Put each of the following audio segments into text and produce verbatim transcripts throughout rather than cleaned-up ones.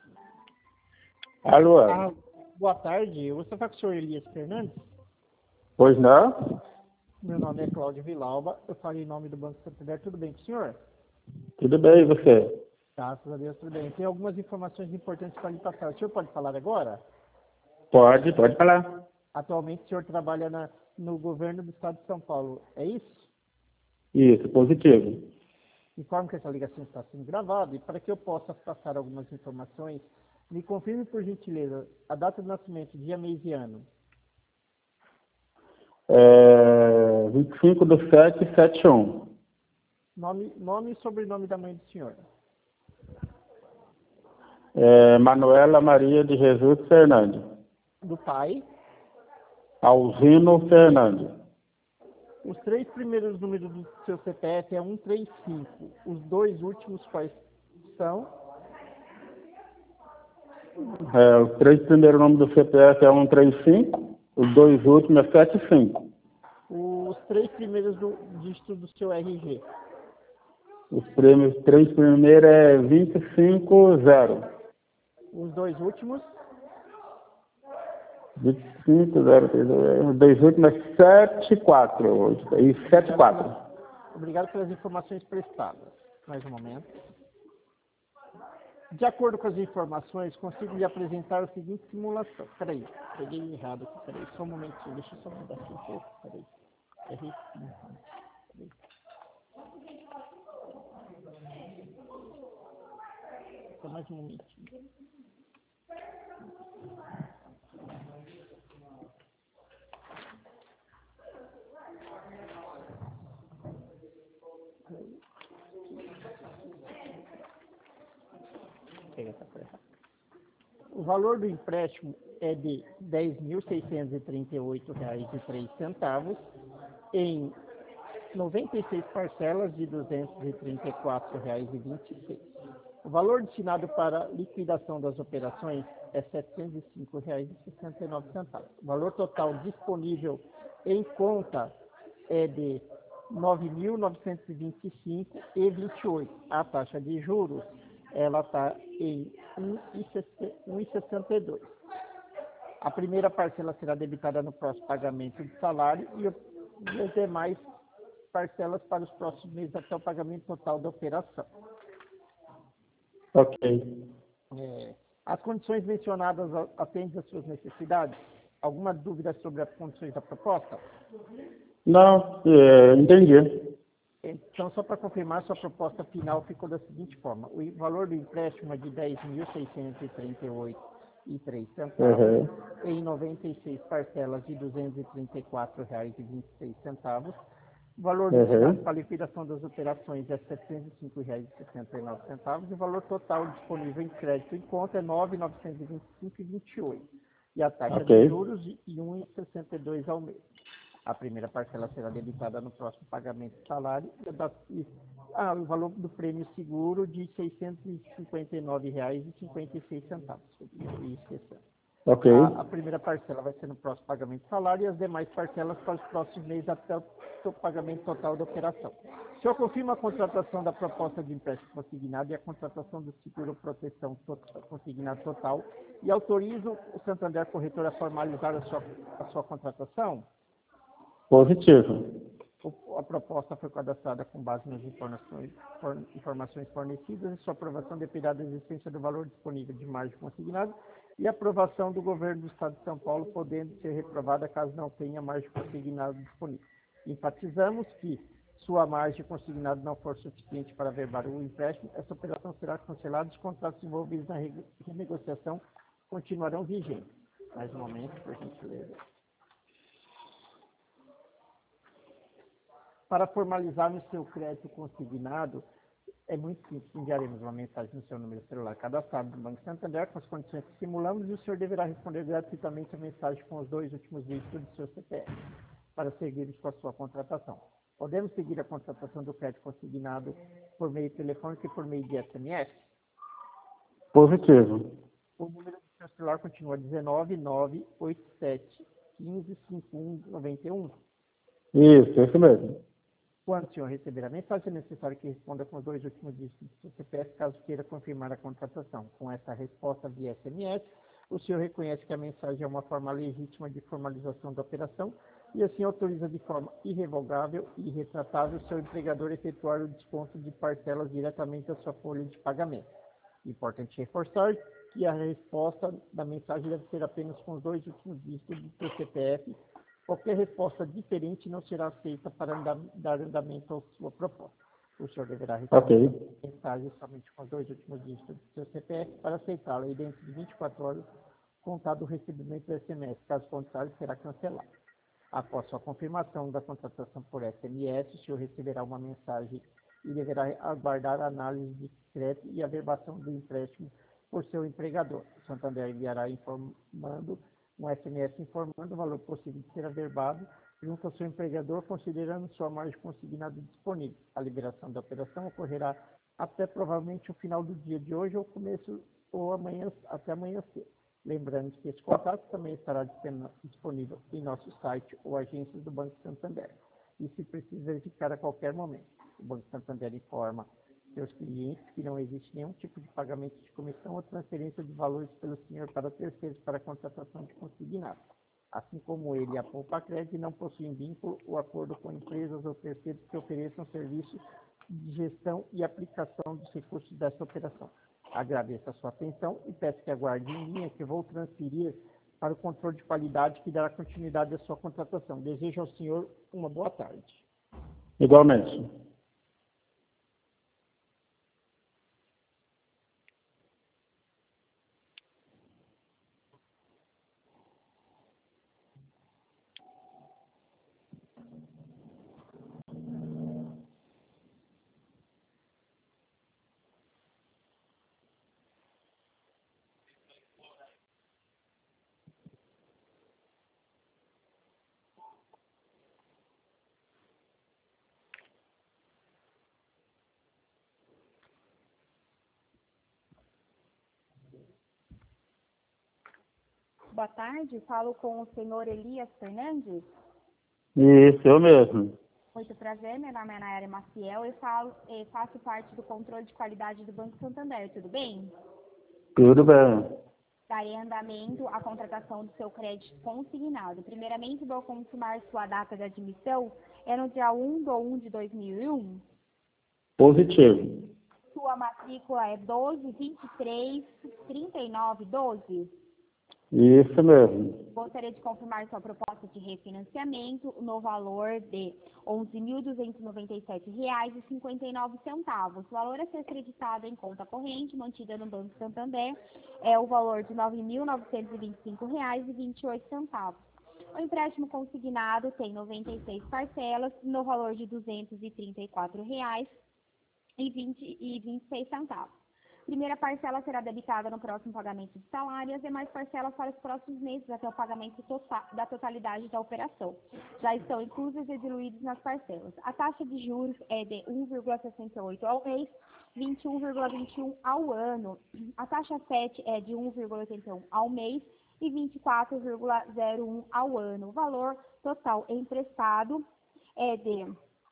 Alô? Ah, boa tarde. Você está com o senhor Elias Fernandes? Pois não? Meu nome é Cláudio Vilalba. Eu falei em nome do Banco Santander. Tudo bem com o senhor? Tudo bem, e você? Graças a Deus, tudo bem. Tem algumas informações importantes para lhe passar. O senhor pode falar agora? Pode, pode falar. Atualmente o senhor trabalha na, no governo do estado de São Paulo. É isso? Isso, positivo. Informo que essa ligação está sendo gravada e para que eu possa passar algumas informações, me confirme por gentileza a data de nascimento, dia, mês e ano. É, vinte e cinco do sete, setenta e um. Nome, nome e sobrenome da mãe do senhor. É, Manuela Maria de Jesus Fernandes. Do pai. Alzino Fernandes. Os três primeiros números do seu C P F é cento e trinta e cinco. Os dois últimos quais são? É, os três primeiros nomes do C P F é cento e trinta e cinco, os dois últimos é setenta e cinco. Os três primeiros do dígito do seu R G. Os prêmios, três primeiros é vinte e cinco zero. Os dois últimos? vinte e cinco zero. Os dois últimos é setenta e quatro. E setenta e quatro. Obrigado pelas informações prestadas. Mais um momento. De acordo com as informações, consigo lhe apresentar a seguinte simulação. Peraí, peguei errado aqui. Peraí, só um momentinho. Deixa eu só mudar aqui um pouco. Peraí. Errei. Peraí. Só mais um momentinho. O valor do empréstimo é de dez mil seiscentos e trinta e oito reais e três centavos em noventa e seis parcelas de duzentos e trinta e quatro reais e vinte e seis. O valor destinado para liquidação das operações é setecentos e cinco reais e sessenta e nove centavos. O valor total disponível em conta é de nove mil novecentos e vinte e cinco reais e vinte e oito centavos. A taxa de juros ela está em um vírgula sessenta e dois. A primeira parcela será debitada no próximo pagamento de salário e as demais parcelas para os próximos meses até o pagamento total da operação. Ok. É, as condições mencionadas atendem às suas necessidades? Alguma dúvida sobre as condições da proposta? Não, é, entendi. Então, só para confirmar, sua proposta final ficou da seguinte forma. O valor do empréstimo é de dez mil seiscentos e trinta e oito reais e três centavos Uhum. em noventa e seis parcelas de duzentos e trinta e quatro reais e vinte e seis centavos. O valor destinado Uhum. para a liquidação das operações é setecentos e cinco reais e sessenta e nove centavos e o valor total disponível em crédito em conta é nove mil novecentos e vinte e cinco reais e vinte e oito centavos. E a taxa Ok. de juros de um vírgula sessenta e dois ao mês. A primeira parcela será debitada no próximo pagamento de salário e, da, e ah, o valor do prêmio seguro de seiscentos e cinquenta e nove reais e cinquenta e seis centavos. Ok. A, a primeira parcela vai ser no próximo pagamento de salário e as demais parcelas para os próximos meses até o, o pagamento total da operação. O senhor confirma a contratação da proposta de empréstimo consignado e a contratação do seguro proteção total, consignado total e autoriza o Santander Corretor a formalizar a sua, a sua contratação? Positivo. A proposta foi cadastrada com base nas informações, for, informações fornecidas e sua aprovação dependerá da existência do valor disponível de margem consignada e aprovação do governo do Estado de São Paulo, podendo ser reprovada caso não tenha margem consignada disponível. Enfatizamos que, sua margem consignada não for suficiente para averbar o empréstimo, essa operação será cancelada e os contratos envolvidos na renegociação continuarão vigentes. Mais um momento, por gentileza. Para formalizarmos seu crédito consignado, é muito simples, enviaremos uma mensagem no seu número celular cadastrado no Banco Santander com as condições que simulamos e o senhor deverá responder gratuitamente a mensagem com os dois últimos dígitos do seu C P F para seguir com a sua contratação. Podemos seguir a contratação do crédito consignado por meio telefônico e por meio de S M S? Positivo. O número do seu celular continua dezenove, nove, oitenta e sete, quinze, cinquenta e um, noventa e um? Isso, isso mesmo. Quando o senhor receber a mensagem, é necessário que responda com os dois últimos dígitos do seu C P F, caso queira confirmar a contratação. Com essa resposta via S M S, o senhor reconhece que a mensagem é uma forma legítima de formalização da operação e assim autoriza de forma irrevogável e irretratável o seu empregador a efetuar o desconto de parcelas diretamente da sua folha de pagamento. Importante reforçar que a resposta da mensagem deve ser apenas com os dois últimos dígitos do seu C P F. Qualquer resposta diferente não será aceita para andar, dar andamento à sua proposta. O senhor deverá responder Ok. a mensagem somente com os dois últimos dígitos do seu C P F para aceitá-la e dentro de vinte e quatro horas contado o recebimento do S M S. Caso contrário, será cancelado. Após sua confirmação da contratação por S M S, o senhor receberá uma mensagem e deverá aguardar a análise de crédito e averbação do empréstimo por seu empregador. O Santander enviará informando um S M S informando o valor possível de ser averbado junto ao seu empregador, considerando sua margem consignada disponível. A liberação da operação ocorrerá até provavelmente o final do dia de hoje ou começo ou amanhã, até amanhã cedo. Lembrando que esse contato também estará disponível em nosso site ou agências do Banco Santander. E se precisa verificar a qualquer momento. O Banco Santander informa seus clientes que não existe nenhum tipo de pagamento de comissão ou transferência de valores pelo senhor para terceiros para a contratação de consignado. Assim como ele e a Poupa Crédito não possuem vínculo ou acordo com empresas ou terceiros que ofereçam serviço de gestão e aplicação dos recursos dessa operação. Agradeço a sua atenção e peço que aguarde em linha que vou transferir para o controle de qualidade que dará continuidade à sua contratação. Desejo ao senhor uma boa tarde. Igualmente. Boa tarde, falo com o senhor Elias Fernandes. Isso, eu mesmo. Muito prazer, meu nome é Nayara Maciel e falo, e faço parte do controle de qualidade do Banco Santander, tudo bem? Tudo bem. Darei andamento à contratação do seu crédito consignado. Primeiramente, vou confirmar sua data de admissão. É no dia um de um de dois mil e um? Positivo. Sua matrícula é doze, vinte e três, trinta e nove, doze? Isso mesmo. Gostaria de confirmar sua proposta de refinanciamento no valor de onze mil duzentos e noventa e sete reais e cinquenta e nove centavos. O valor a ser creditado em conta corrente mantida no Banco Santander é o valor de nove mil novecentos e vinte e cinco reais e vinte e oito centavos. O empréstimo consignado tem noventa e seis parcelas no valor de duzentos e trinta e quatro reais e vinte e seis centavos. Primeira parcela será debitada no próximo pagamento de salário e as demais parcelas para os próximos meses até o pagamento total, da totalidade da operação. Já estão inclusas e diluídas nas parcelas. A taxa de juros é de um vírgula sessenta e oito ao mês, vinte e um vírgula vinte e um ao ano. A taxa sete é de um vírgula oitenta e um ao mês e vinte e quatro vírgula zero um ao ano. O valor total emprestado é de...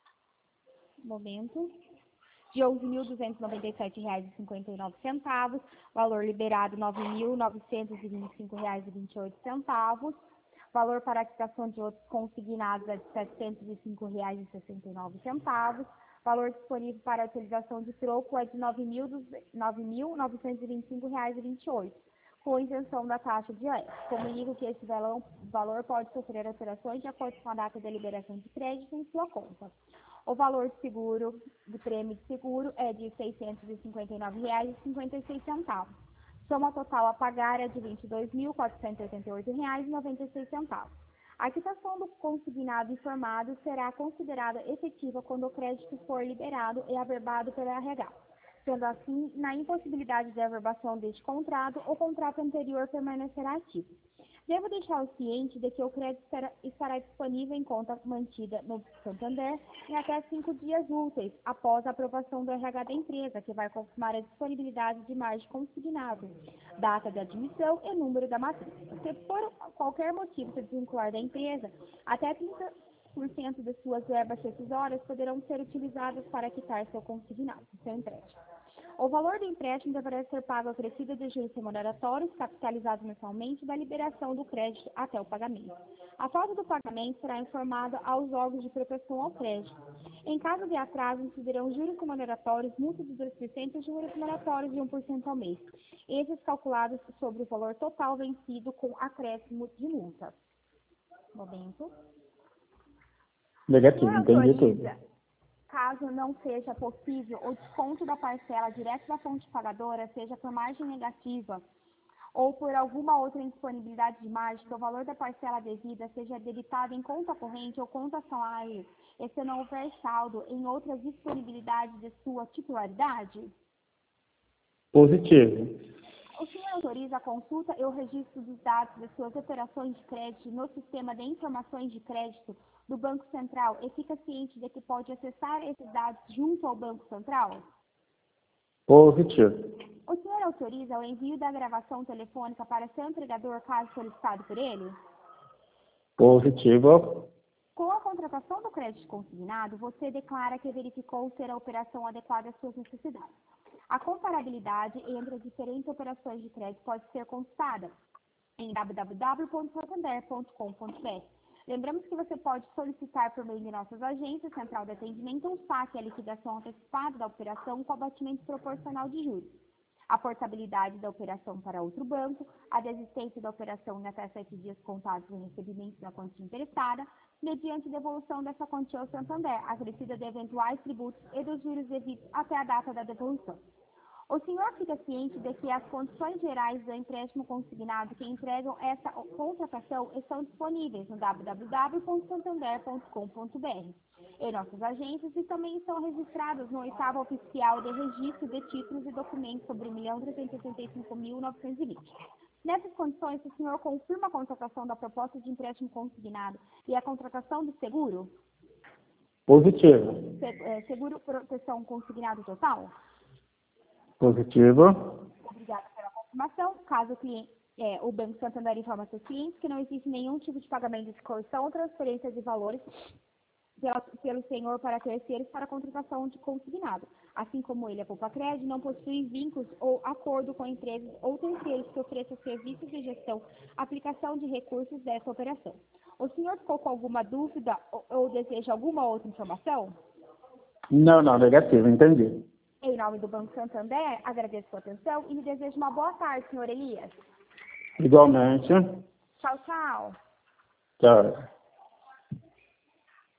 Momento... de onze mil duzentos e noventa e sete reais e cinquenta e nove centavos, valor liberado nove mil novecentos e vinte e cinco reais e vinte e oito centavos, valor para a quitação de outros consignados é de setecentos e cinco reais e sessenta e nove centavos, valor disponível para a utilização de troco é de nove mil novecentos e vinte e cinco reais e vinte e oito centavos, com isenção da taxa de I R S. Comunico que esse valor pode sofrer alterações de acordo com a data de liberação de crédito em sua conta. O valor de seguro, de prêmio de seguro, é de seiscentos e cinquenta e nove reais e cinquenta e seis centavos. Soma total a pagar é de vinte e dois mil quatrocentos e oitenta e oito reais e noventa e seis centavos. A quitação do consignado informado será considerada efetiva quando o crédito for liberado e averbado pela R H. Sendo assim, na impossibilidade de averbação deste contrato, o contrato anterior permanecerá ativo. Devo deixá-lo ciente de que o crédito estará, estará disponível em conta mantida no Santander em até cinco dias úteis após a aprovação do R H da empresa, que vai confirmar a disponibilidade de margem consignado, data de admissão e número da matrícula. Se por qualquer motivo se desvincular da empresa, até trinta por cento de suas verbas rescisórias poderão ser utilizadas para quitar seu consignado, seu empréstimo. O valor do empréstimo deverá ser pago acrescido de juros remuneratórios, capitalizados mensalmente, da liberação do crédito até o pagamento. A falta do pagamento será informada aos órgãos de proteção ao crédito. Em caso de atraso, incidirão juros remuneratórios, multa de dois por cento e juros remuneratórios de um por cento ao mês. Esses calculados sobre o valor total vencido com acréscimo de multa. Momento. Negativo, entendi tudo. Caso não seja possível, o desconto da parcela direto da fonte pagadora, seja por margem negativa ou por alguma outra indisponibilidade de margem, que o valor da parcela devida seja debitado em conta corrente ou conta salário, e se não houver saldo em outras disponibilidades de sua titularidade? Positivo. O senhor autoriza a consulta e o registro dos dados de suas operações de crédito no sistema de informações de crédito do Banco Central e fica ciente de que pode acessar esses dados junto ao Banco Central? Positivo. O senhor autoriza o envio da gravação telefônica para seu empregador caso solicitado por ele? Positivo. Com a contratação do crédito consignado, você declara que verificou ser a operação adequada às suas necessidades. A comparabilidade entre as diferentes operações de crédito pode ser consultada em w w w ponto santander ponto com ponto b r. Lembramos que você pode solicitar por meio de nossas agências, central de atendimento, um saque e a liquidação antecipada da operação com abatimento proporcional de juros, a portabilidade da operação para outro banco, a desistência da operação em até sete dias contados no recebimento da quantia interessada, mediante devolução dessa quantia ao Santander, acrescida de eventuais tributos e dos juros devidos até a data da devolução. O senhor fica ciente de que as condições gerais do empréstimo consignado que entregam essa contratação estão disponíveis no w w w ponto santander ponto com ponto b r em nossas agências e também estão registradas no oitavo oficial de registro de títulos e documentos sobre um milhão trezentos e oitenta e cinco mil novecentos e vinte. Nessas condições, o senhor confirma a contratação da proposta de empréstimo consignado e a contratação do seguro? Positivo. Seguro proteção consignado total? Positivo. Obrigada pela confirmação. Caso o cliente, é, o Banco Santander informa seus clientes que não existe nenhum tipo de pagamento de excursão ou transferência de valores pela, pelo senhor para terceiros para a contratação de consignado. Assim como ele, a Poupa Crédito, não possui vínculos ou acordo com empresas ou terceiros que ofereçam serviços de gestão, aplicação de recursos dessa operação. O senhor ficou com alguma dúvida ou, ou deseja alguma outra informação? Não, não, negativo, entendi. Em nome do Banco Santander, agradeço sua atenção e lhe desejo uma boa tarde, senhor Elias. Igualmente. Tchau, tchau. Tchau.